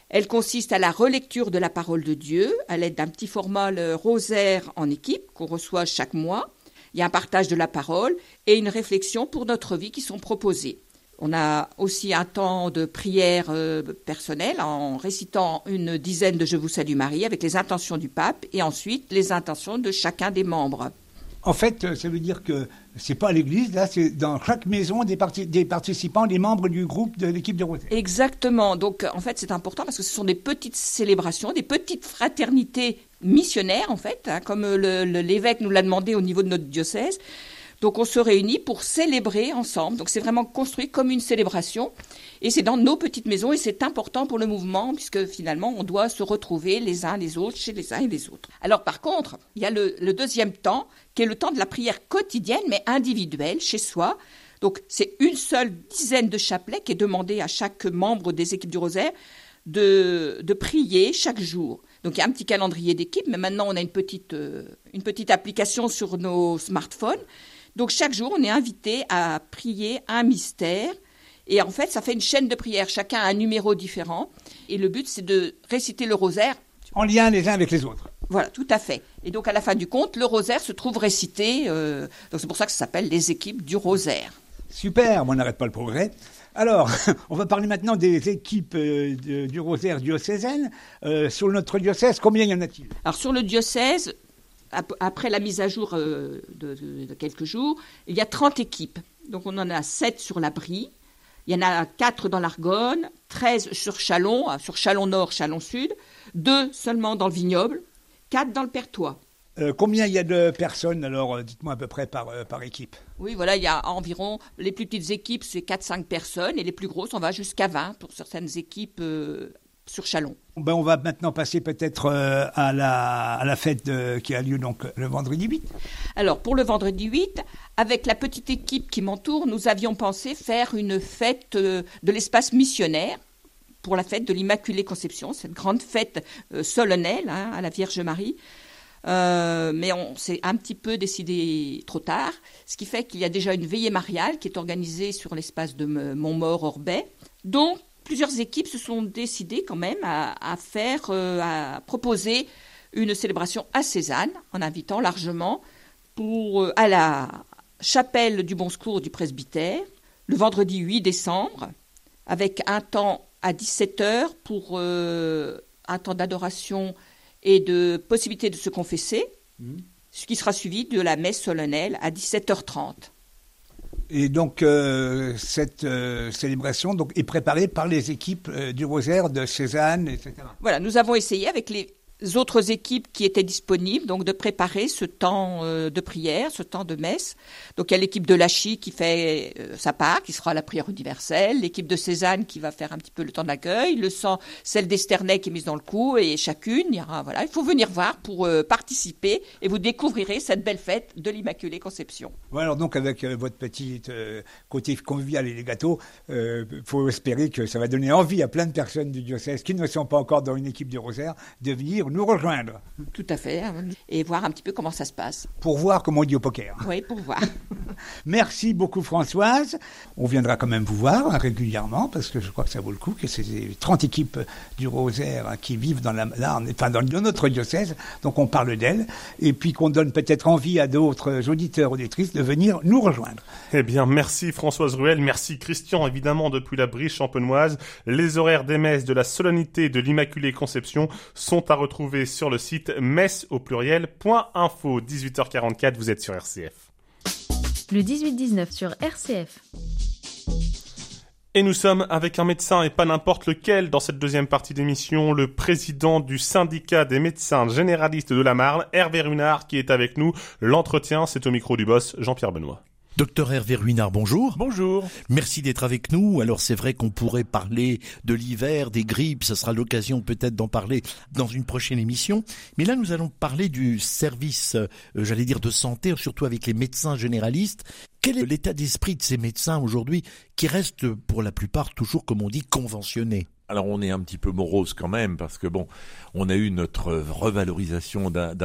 Elle consiste à la relecture de la parole de Dieu à l'aide d'un petit format, le rosaire en équipe, qu'on reçoit chaque mois. Il y a un partage de la parole et une réflexion pour notre vie qui sont proposées. On a aussi un temps de prière personnelle en récitant une dizaine de Je vous salue Marie avec les intentions du pape et ensuite les intentions de chacun des membres. En fait, ça veut dire que c'est pas à l'église, là, c'est dans chaque maison des participants, des membres du groupe de l'équipe de Rosaire. Exactement. Donc, en fait, c'est important parce que ce sont des petites célébrations, des petites fraternités missionnaires, en fait, hein, comme l'évêque nous l'a demandé au niveau de notre diocèse. Donc, on se réunit pour célébrer ensemble. Donc, c'est vraiment construit comme une célébration. Et c'est dans nos petites maisons et c'est important pour le mouvement puisque finalement, on doit se retrouver les uns les autres chez les uns et les autres. Alors, par contre, il y a le deuxième temps qui est le temps de la prière quotidienne mais individuelle chez soi. Donc, c'est une seule dizaine de chapelets qui est demandé à chaque membre des équipes du Rosaire de prier chaque jour. Donc, il y a un petit calendrier d'équipe, mais maintenant, on a une petite application sur nos smartphones. Donc, chaque jour, on est invité à prier un mystère. Et en fait, ça fait une chaîne de prière. Chacun a un numéro différent. Et le but, c'est de réciter le rosaire. En lien les uns avec les autres. Voilà, tout à fait. Et donc, à la fin du compte, le rosaire se trouve récité. Donc, c'est pour ça que ça s'appelle les équipes du rosaire. Super, on n'arrête pas le progrès. Alors, on va parler maintenant des équipes du rosaire diocésaine. Sur notre diocèse, combien y en a-t-il ? Alors, sur le diocèse, après la mise à jour de quelques jours, il y a 30 équipes. Donc, on en a 7 sur la Brie. Il y en a 4 dans l'Argonne, 13 sur Châlons Nord, Châlons Sud, 2 seulement dans le Vignoble, 4 dans le Perthois. Combien il y a de personnes, alors, dites-moi à peu près par équipe ? Oui, voilà, il y a environ, les plus petites équipes, c'est 4-5 personnes, et les plus grosses, on va jusqu'à 20 pour certaines équipes sur Châlons. Ben, on va maintenant passer peut-être à la fête qui a lieu donc le vendredi 8. Alors, pour le vendredi 8, avec la petite équipe qui m'entoure, nous avions pensé faire une fête de l'espace missionnaire pour la fête de l'Immaculée Conception, cette grande fête solennelle à la Vierge Marie. Mais on s'est un petit peu décidé trop tard, ce qui fait qu'il y a déjà une veillée mariale qui est organisée sur l'espace de Montmaur-Orbais. Donc, plusieurs équipes se sont décidées quand même à proposer une célébration à Cézanne, en invitant largement à la chapelle du Bon Secours du presbytère, le vendredi 8 décembre, avec un temps à 17h pour un temps d'adoration et de possibilité de se confesser, ce qui sera suivi de la messe solennelle à 17h30. Et donc, cette célébration est préparée par les équipes du Rosaire, de Cézanne, etc. Voilà, nous avons essayé avec les autres équipes qui étaient disponibles, donc de préparer ce temps de prière, ce temps de messe. Donc il y a l'équipe de Lachy qui fait sa part, qui sera la prière universelle, l'équipe de Cézanne qui va faire un petit peu le temps d'accueil, celle d'Esternay qui est mise dans le coup, et chacune, il faut venir voir pour participer, et vous découvrirez cette belle fête de l'Immaculée Conception. Voilà, alors donc avec votre petit côté convivial et les gâteaux, faut espérer que ça va donner envie à plein de personnes du diocèse qui ne sont pas encore dans une équipe du Rosaire de venir nous rejoindre. Tout à fait, et voir un petit peu comment ça se passe. Pour voir comment on dit au poker. Oui, pour voir. Merci beaucoup Françoise. On viendra quand même vous voir régulièrement parce que je crois que ça vaut le coup, que c'est 30 équipes du Rosaire qui vivent dans notre diocèse, donc on parle d'elles, et puis qu'on donne peut-être envie à d'autres auditeurs, auditrices de venir nous rejoindre. Eh bien, merci Françoise Ruel, merci Christian, évidemment, depuis la Brie champenoise. Les horaires des messes de la solennité de l'Immaculée Conception sont à retrouver sur le site messe.info. 18h44, vous êtes sur RCF. Le 18-19 sur RCF. Et nous sommes avec un médecin, et pas n'importe lequel, dans cette deuxième partie d'émission, le président du syndicat des médecins généralistes de la Marne, Hervé Runard, qui est avec nous. L'entretien, c'est au micro du boss, Jean-Pierre Benoît. Docteur Hervé Runard, bonjour. Bonjour. Merci d'être avec nous. Alors c'est vrai qu'on pourrait parler de l'hiver, des grippes, ça sera l'occasion peut-être d'en parler dans une prochaine émission. Mais là nous allons parler du service, de santé, surtout avec les médecins généralistes. Quel est l'état d'esprit de ces médecins aujourd'hui qui restent pour la plupart toujours, comme on dit, conventionnés ? Alors on est un petit peu morose quand même parce que bon, on a eu notre revalorisation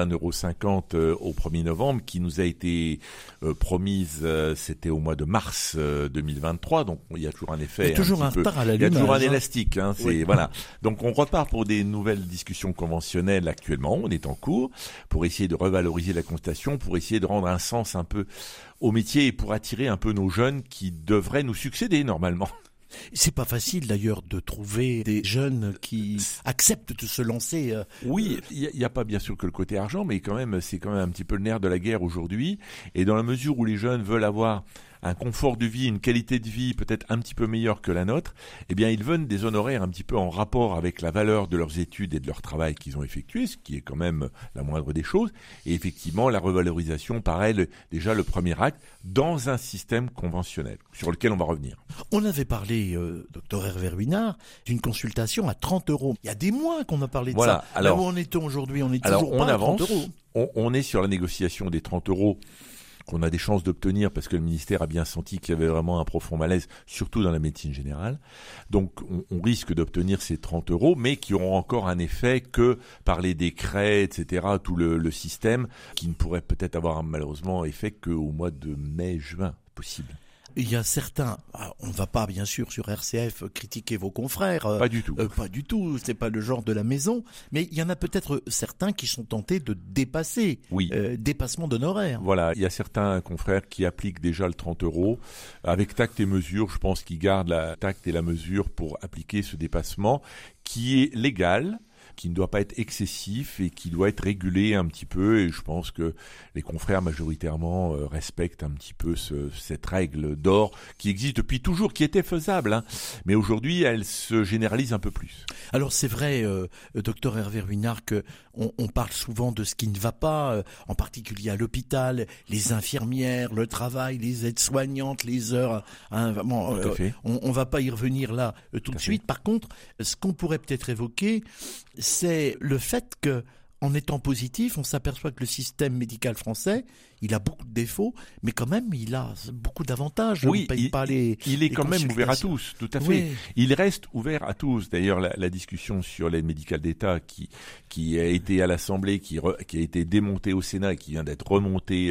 d'1,50 € au 1er novembre qui nous a été promise, c'était au mois de mars 2023, donc il y a toujours un effet. Il y a toujours un retard à l'allumage. Il y a toujours un élastique, hein, c'est voilà. Donc on repart pour des nouvelles discussions conventionnelles actuellement, on est en cours pour essayer de revaloriser la contestation, pour essayer de rendre un sens un peu au métier et pour attirer un peu nos jeunes qui devraient nous succéder normalement. C'est pas facile d'ailleurs de trouver des jeunes qui acceptent de se lancer. Oui, il y a pas bien sûr que le côté argent, mais quand même c'est quand même un petit peu le nerf de la guerre aujourd'hui. Et dans la mesure où les jeunes veulent avoir un confort de vie, une qualité de vie peut-être un petit peu meilleure que la nôtre, eh bien ils veulent des honoraires un petit peu en rapport avec la valeur de leurs études et de leur travail qu'ils ont effectué, ce qui est quand même la moindre des choses. Et effectivement, la revalorisation paraît déjà le premier acte dans un système conventionnel sur lequel on va revenir. On avait parlé, docteur Hervé Ruinart, d'une consultation à 30 €. Il y a des mois qu'on a parlé de ça. Alors, là où en est-on aujourd'hui? On est toujours pas à 30 €. On est sur la négociation des 30 € qu'on a des chances d'obtenir parce que le ministère a bien senti qu'il y avait vraiment un profond malaise, surtout dans la médecine générale. Donc on risque d'obtenir ces 30 €, mais qui auront encore un effet que par les décrets, etc., tout le système, qui ne pourrait peut-être avoir malheureusement effet qu'au mois de mai-juin, possible. Il y a certains, on ne va pas bien sûr sur RCF critiquer vos confrères. Pas du tout. Pas du tout, c'est pas le genre de la maison. Mais il y en a peut-être certains qui sont tentés de dépasser. Oui. Dépassement d'honoraires. Voilà, il y a certains confrères qui appliquent déjà le 30 € avec tact et mesure. Je pense qu'ils gardent la tact et la mesure pour appliquer ce dépassement qui est légal, qui ne doit pas être excessif et qui doit être régulé un petit peu. Et je pense que les confrères majoritairement respectent un petit peu cette règle d'or qui existe depuis toujours, qui était faisable, hein. Mais aujourd'hui, elle se généralise un peu plus. Alors c'est vrai, docteur Hervé Ruinart, que on parle souvent de ce qui ne va pas, en particulier à l'hôpital, les infirmières, le travail, les aides-soignantes, les heures. Hein, vraiment, on va pas y revenir là tout de suite. Par contre, ce qu'on pourrait peut-être évoquer, c'est le fait que, en étant positif, on s'aperçoit que le système médical français, il a beaucoup de défauts, mais quand même, il a beaucoup d'avantages. Oui, il est quand même ouvert à tous, tout à fait. Oui. Il reste ouvert à tous. D'ailleurs, la discussion sur l'aide médicale d'État qui a été à l'Assemblée, qui a été démontée au Sénat et qui vient d'être remontée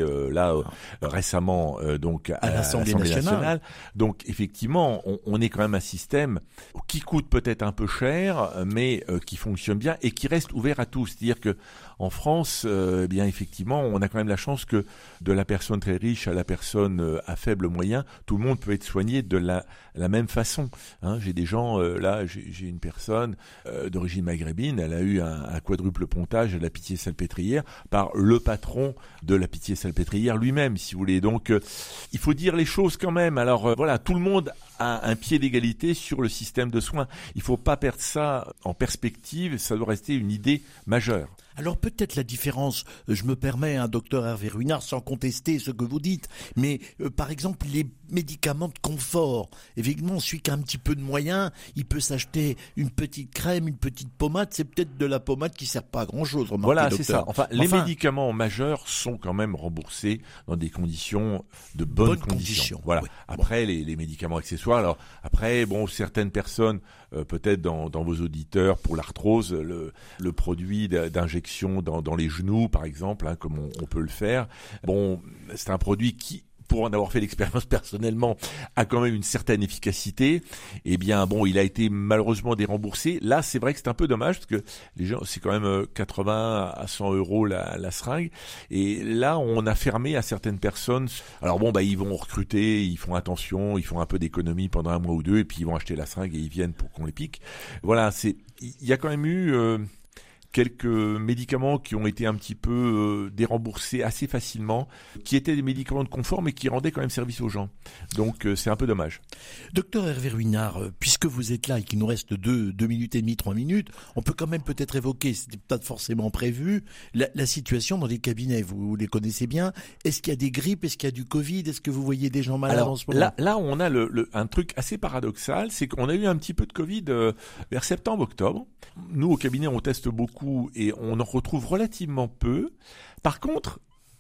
récemment donc à l'Assemblée nationale. Donc effectivement, on est quand même un système qui coûte peut-être un peu cher, mais qui fonctionne bien et qui reste ouvert à tous. C'est-à-dire que en France, bien effectivement, on a quand même la chance que de la personne très riche à la personne à faible moyen, tout le monde peut être soigné de la même façon. Hein, j'ai des gens, j'ai une personne d'origine maghrébine, elle a eu un quadruple pontage à la Pitié-Salpêtrière par le patron de la Pitié-Salpêtrière lui-même, si vous voulez. Donc, il faut dire les choses quand même. Alors voilà, tout le monde a un pied d'égalité sur le système de soins. Il faut pas perdre ça en perspective, ça doit rester une idée majeure. Alors peut-être la différence, je me permets, docteur Hervé Ruinart, sans contester ce que vous dites, mais par exemple les médicaments de confort, évidemment celui qui a un petit peu de moyens, il peut s'acheter une petite crème, une petite pommade, c'est peut-être de la pommade qui sert pas à grand chose. Voilà, docteur. C'est ça. Enfin, les médicaments majeurs sont quand même remboursés dans des conditions de bonnes conditions. Voilà. Oui. Après, les médicaments accessoires, alors après, bon, certaines personnes, peut-être dans vos auditeurs, pour l'arthrose, le produit d'injection dans les genoux, par exemple, hein, comme on peut le faire. Bon, c'est un produit qui, pour en avoir fait l'expérience personnellement, a quand même une certaine efficacité. Eh bien, bon, il a été malheureusement déremboursé. Là, c'est vrai que c'est un peu dommage parce que les gens, c'est quand même 80 à 100 € la seringue. Et là, on a fermé à certaines personnes. Alors bon, ils vont recruter, ils font attention, ils font un peu d'économie pendant un mois ou deux, et puis ils vont acheter la seringue et ils viennent pour qu'on les pique. Voilà, il y a quand même eu quelques médicaments qui ont été un petit peu déremboursés assez facilement, qui étaient des médicaments de confort, mais qui rendaient quand même service aux gens. Donc c'est un peu dommage. Docteur Hervé Ruinart, puisque vous êtes là et qu'il nous reste 2 minutes et demie, 3 minutes, on peut quand même peut-être évoquer, c'était pas forcément prévu, la situation dans les cabinets. Vous les connaissez bien. Est-ce qu'il y a des grippes? Est-ce qu'il y a du Covid? Est-ce que vous voyez des gens malades en ce moment? Là, on a un truc assez paradoxal, c'est qu'on a eu un petit peu de Covid vers septembre-octobre. Nous, au cabinet, on teste beaucoup et on en retrouve relativement peu. Par contre,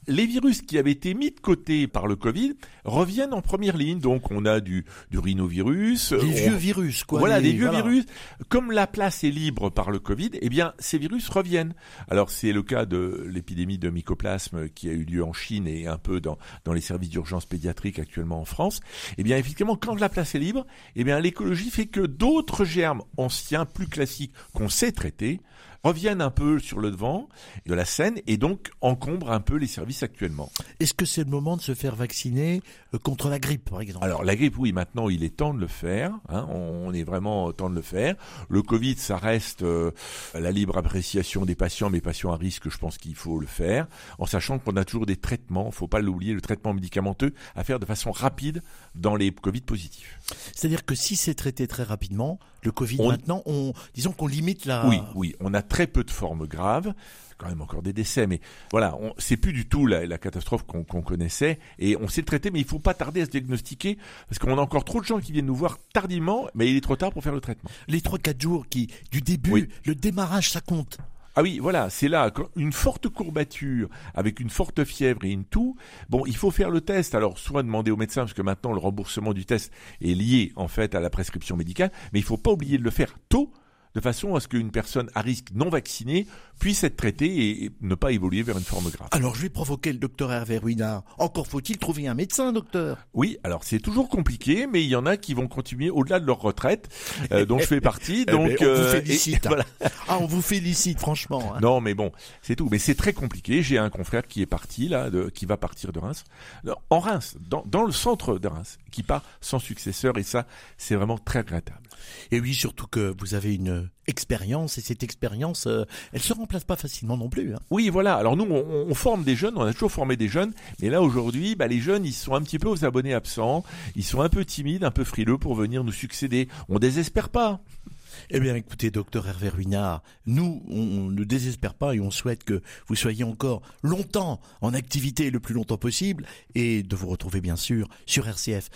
les virus qui avaient été mis de côté par le Covid reviennent en première ligne. Donc on a du rhinovirus. Les vieux virus, quoi. Voilà, des vieux virus. Comme la place est libre par le Covid, eh bien ces virus reviennent. Alors c'est le cas de l'épidémie de mycoplasme qui a eu lieu en Chine et un peu dans les services d'urgence pédiatrique actuellement en France. Eh bien effectivement, quand la place est libre, eh bien l'écologie fait que d'autres germes anciens, plus classiques, qu'on sait traiter, reviennent un peu sur le devant de la scène et donc encombrent un peu les services actuellement. Est-ce que c'est le moment de se faire vacciner contre la grippe, par exemple ? Alors la grippe, oui, maintenant il est temps de le faire. On est vraiment temps de le faire. Le Covid, ça reste la libre appréciation des patients, mais patients à risque, je pense qu'il faut le faire, en sachant qu'on a toujours des traitements, faut pas l'oublier, le traitement médicamenteux à faire de façon rapide dans les Covid positifs. C'est-à-dire que si c'est traité très rapidement, le Covid maintenant, disons qu'on limite la... Oui, on a très peu de formes graves, quand même encore des décès, mais voilà, c'est plus du tout la catastrophe qu'on connaissait, et on sait le traiter, mais il faut pas tarder à se diagnostiquer, parce qu'on a encore trop de gens qui viennent nous voir tardivement, mais il est trop tard pour faire le traitement. Les 3-4 jours du début, le démarrage, ça compte. Ah oui, voilà, c'est là, une forte courbature, avec une forte fièvre et une toux, bon, il faut faire le test, alors soit demander au médecin, parce que maintenant le remboursement du test est lié en fait à la prescription médicale, mais il faut pas oublier de le faire tôt, de façon à ce qu'une personne à risque non vaccinée puisse être traitée et ne pas évoluer vers une forme grave. Alors je vais provoquer le docteur Hervé Ruinard. Encore faut-il trouver un médecin, docteur ? Oui, alors c'est toujours compliqué, mais il y en a qui vont continuer au-delà de leur retraite, dont je fais partie. Donc on vous félicite. Voilà. Ah, on vous félicite, franchement. Non, mais bon, c'est tout. Mais c'est très compliqué. J'ai un confrère qui est parti là, qui va partir de Reims, en Reims, dans le centre de Reims, qui part sans successeur, et ça, c'est vraiment très regrettable. Et oui, surtout que vous avez une expérience, et cette expérience, elle se remplace pas facilement non plus. Oui, voilà. Alors nous, on forme des jeunes, on a toujours formé des jeunes, mais là aujourd'hui, les jeunes, ils sont un petit peu aux abonnés absents, ils sont un peu timides, un peu frileux pour venir nous succéder. On désespère pas. Eh bien, écoutez, docteur Hervé Ruinard, nous, on ne désespère pas et on souhaite que vous soyez encore longtemps en activité, le plus longtemps possible, et de vous retrouver bien sûr sur RCF.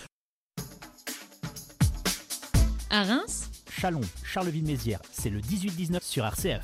À Reims, Châlons, Charleville-Mézières, c'est le 18-19 sur RCF.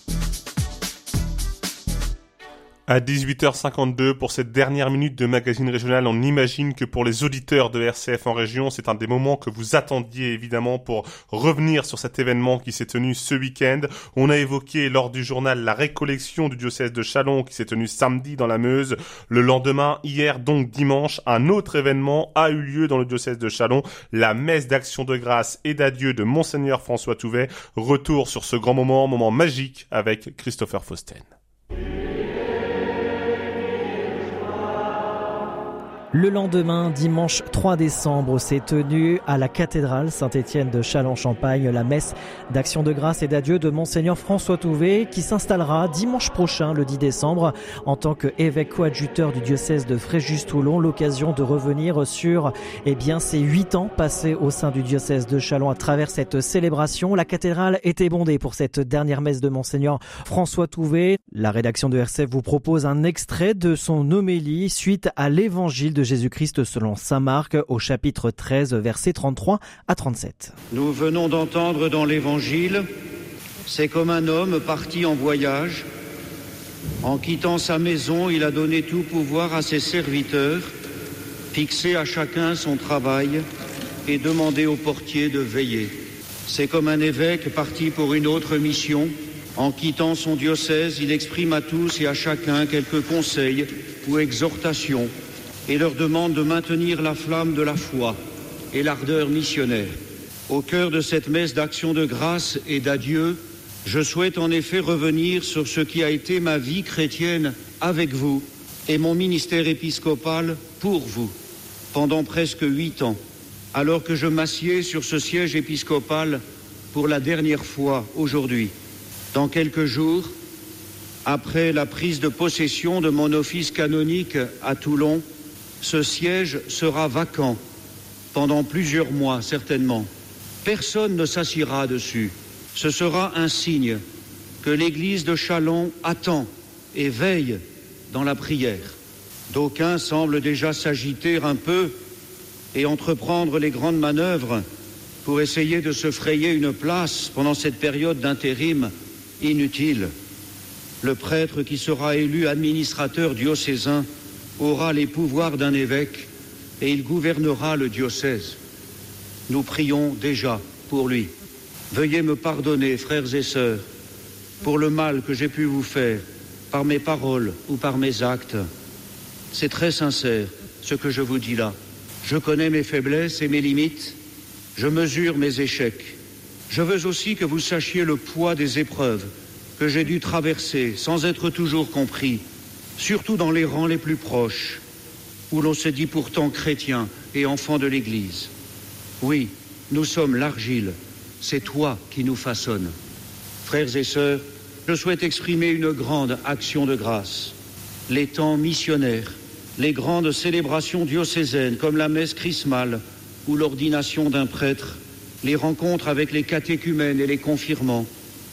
À 18h52, pour cette dernière minute de magazine régional, on imagine que pour les auditeurs de RCF en région, c'est un des moments que vous attendiez évidemment pour revenir sur cet événement qui s'est tenu ce week-end. On a évoqué lors du journal la récollection du diocèse de Châlons qui s'est tenue samedi dans la Meuse. Le lendemain, hier donc dimanche, un autre événement a eu lieu dans le diocèse de Châlons, la messe d'action de grâce et d'adieu de Monseigneur François Touvet. Retour sur ce grand moment magique avec Christopher Fausten. Le lendemain, dimanche 3 décembre, s'est tenue à la cathédrale Saint-Étienne de Châlons-Champagne la messe d'action de grâce et d'adieu de Monseigneur François Touvet qui s'installera dimanche prochain, le 10 décembre, en tant qu'évêque coadjuteur du diocèse de Fréjus-Toulon. L'occasion de revenir sur ces 8 ans passés au sein du diocèse de Châlons à travers cette célébration. La cathédrale était bondée pour cette dernière messe de Monseigneur François Touvet. La rédaction de RCF vous propose un extrait de son homélie suite à l'évangile de Jésus-Christ selon saint Marc au chapitre 13 versets 33 à 37. Nous venons d'entendre dans l'évangile, c'est comme un homme parti en voyage. En quittant sa maison, il a donné tout pouvoir à ses serviteurs, fixé à chacun son travail et demandé au portier de veiller. C'est comme un évêque parti pour une autre mission. En quittant son diocèse, il exprime à tous et à chacun quelques conseils ou exhortations et leur demande de maintenir la flamme de la foi et l'ardeur missionnaire. Au cœur de cette messe d'action de grâce et d'adieu, je souhaite en effet revenir sur ce qui a été ma vie chrétienne avec vous et mon ministère épiscopal pour vous, pendant presque 8 ans, alors que je m'assieds sur ce siège épiscopal pour la dernière fois aujourd'hui. Dans quelques jours, après la prise de possession de mon office canonique à Toulon, ce siège sera vacant pendant plusieurs mois certainement. Personne ne s'assiera dessus. Ce sera un signe que l'église de Châlons attend et veille dans la prière. D'aucuns semblent déjà s'agiter un peu et entreprendre les grandes manœuvres pour essayer de se frayer une place pendant cette période d'intérim inutile. Le prêtre qui sera élu administrateur diocésain aura les pouvoirs d'un évêque et il gouvernera le diocèse. Nous prions déjà pour lui. Veuillez me pardonner, frères et sœurs, pour le mal que j'ai pu vous faire par mes paroles ou par mes actes. C'est très sincère ce que je vous dis là. Je connais mes faiblesses et mes limites. Je mesure mes échecs. Je veux aussi que vous sachiez le poids des épreuves que j'ai dû traverser sans être toujours compris, surtout dans les rangs les plus proches, où l'on se dit pourtant chrétien et enfant de l'Église. Oui, nous sommes l'argile, c'est toi qui nous façonnes. Frères et sœurs, je souhaite exprimer une grande action de grâce. Les temps missionnaires, les grandes célébrations diocésaines comme la messe chrismale ou l'ordination d'un prêtre, les rencontres avec les catéchumènes et les confirmants,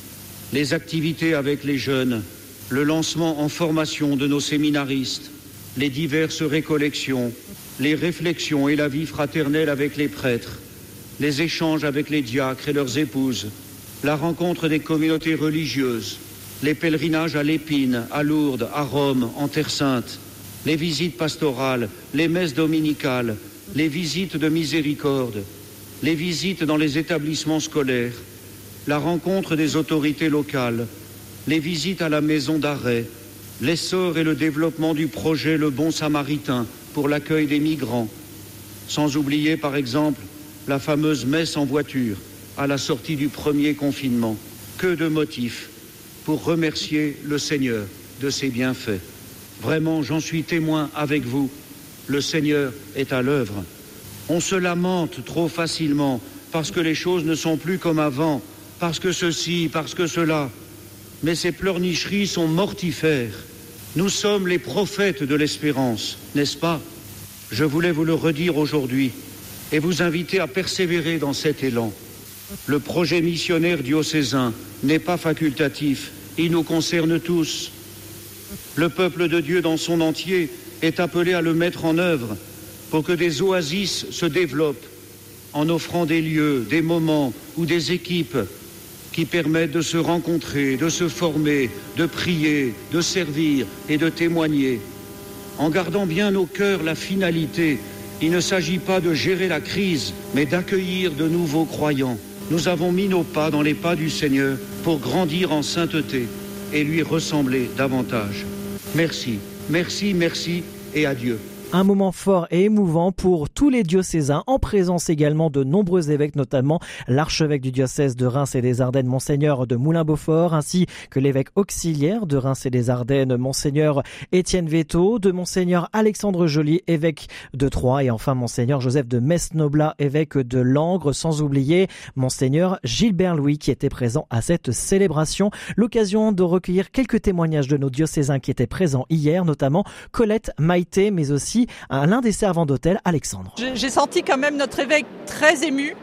les activités avec les jeunes, le lancement en formation de nos séminaristes, les diverses récollections, les réflexions et la vie fraternelle avec les prêtres, les échanges avec les diacres et leurs épouses, la rencontre des communautés religieuses, les pèlerinages à l'Épine, à Lourdes, à Rome, en Terre Sainte, les visites pastorales, les messes dominicales, les visites de miséricorde, les visites dans les établissements scolaires, la rencontre des autorités locales, les visites à la maison d'arrêt, l'essor et le développement du projet Le Bon Samaritain pour l'accueil des migrants, sans oublier par exemple la fameuse messe en voiture à la sortie du premier confinement. Que de motifs pour remercier le Seigneur de ses bienfaits. Vraiment, j'en suis témoin avec vous. Le Seigneur est à l'œuvre. On se lamente trop facilement parce que les choses ne sont plus comme avant, parce que ceci, parce que cela. Mais ces pleurnicheries sont mortifères. Nous sommes les prophètes de l'espérance, n'est-ce pas? Je voulais vous le redire aujourd'hui et vous inviter à persévérer dans cet élan. Le projet missionnaire diocésain n'est pas facultatif, il nous concerne tous. Le peuple de Dieu dans son entier est appelé à le mettre en œuvre pour que des oasis se développent en offrant des lieux, des moments ou des équipes qui permettent de se rencontrer, de se former, de prier, de servir et de témoigner. En gardant bien au cœur la finalité, il ne s'agit pas de gérer la crise, mais d'accueillir de nouveaux croyants. Nous avons mis nos pas dans les pas du Seigneur pour grandir en sainteté et lui ressembler davantage. Merci, merci, merci et adieu. Un moment fort et émouvant pour tous les diocésains, en présence également de nombreux évêques, notamment l'archevêque du diocèse de Reims et des Ardennes, Monseigneur de Moulins-Beaufort, ainsi que l'évêque auxiliaire de Reims et des Ardennes, Monseigneur Étienne Véto, de Monseigneur Alexandre Joly, évêque de Troyes, et enfin Monseigneur Joseph de Metz-Noblat, évêque de Langres, sans oublier Monseigneur Gilbert Louis qui était présent à cette célébration. L'occasion de recueillir quelques témoignages de nos diocésains qui étaient présents hier, notamment Colette, Maïté, mais aussi l'un des servants d'hôtel, Alexandre. J'ai senti quand même notre évêque très ému.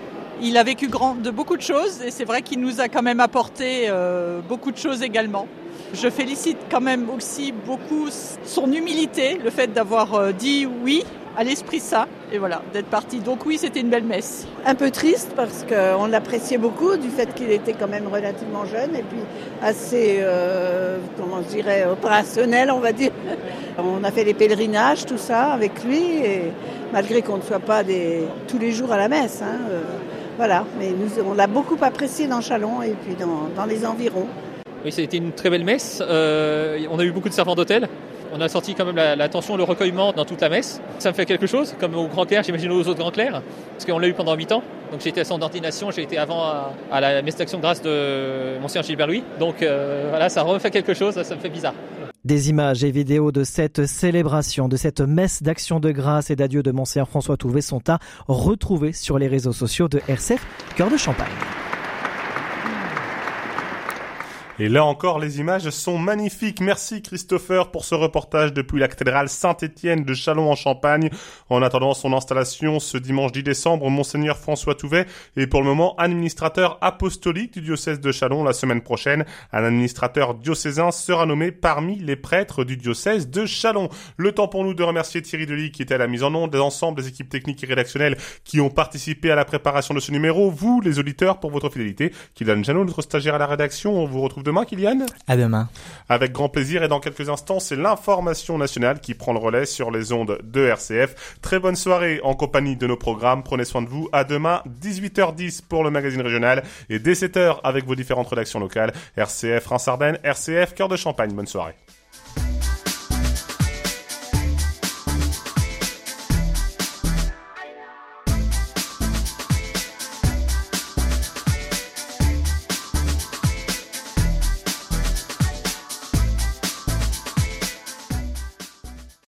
Il a vécu de beaucoup de choses et c'est vrai qu'il nous a quand même apporté beaucoup de choses également. Je félicite quand même aussi beaucoup son humilité, le fait d'avoir dit oui à l'Esprit Saint et voilà, d'être parti. Donc oui, c'était une belle messe. Un peu triste parce qu'on l'appréciait beaucoup du fait qu'il était quand même relativement jeune et puis assez, opérationnel, on va dire. On a fait les pèlerinages, tout ça, avec lui et malgré qu'on ne soit pas tous les jours à la messe. Voilà, mais on l'a beaucoup apprécié dans Châlons et puis dans les environs. Oui, c'était une très belle messe. On a eu beaucoup de servants d'hôtel. On a senti quand même l'attention, le recueillement dans toute la messe. Ça me fait quelque chose, comme au Grand Clerc, j'imagine aux autres Grands Clercs, parce qu'on l'a eu pendant 8 ans. Donc j'ai été à son ordination, j'ai été avant à la messe d'action de grâce de Monseigneur Gilbert Louis. Donc voilà, ça refait quelque chose, ça me fait bizarre. Des images et vidéos de cette célébration, de cette messe d'action de grâce et d'adieu de Monseigneur François Touvet sont à retrouver sur les réseaux sociaux de RCF Cœur de Champagne. Et là encore, les images sont magnifiques. Merci Christopher pour ce reportage depuis la cathédrale Saint-Étienne de Châlons-en-Champagne. En attendant son installation ce dimanche 10 décembre, Monseigneur François Touvet est pour le moment administrateur apostolique du diocèse de Châlons. La semaine prochaine, un administrateur diocésain sera nommé parmi les prêtres du diocèse de Châlons. Le temps pour nous de remercier Thierry Delis qui était à la mise en onde, l'ensemble des équipes techniques et rédactionnelles qui ont participé à la préparation de ce numéro, vous les auditeurs pour votre fidélité, Kylian Janot, notre stagiaire à la rédaction. On vous retrouve demain demain, Kylian. À demain. Avec grand plaisir, et dans quelques instants, c'est l'information nationale qui prend le relais sur les ondes de RCF. Très bonne soirée en compagnie de nos programmes. Prenez soin de vous. À demain, 18h10 pour le magazine régional et dès 7h avec vos différentes rédactions locales. RCF Reims-Ardennes, RCF Cœur de Champagne. Bonne soirée.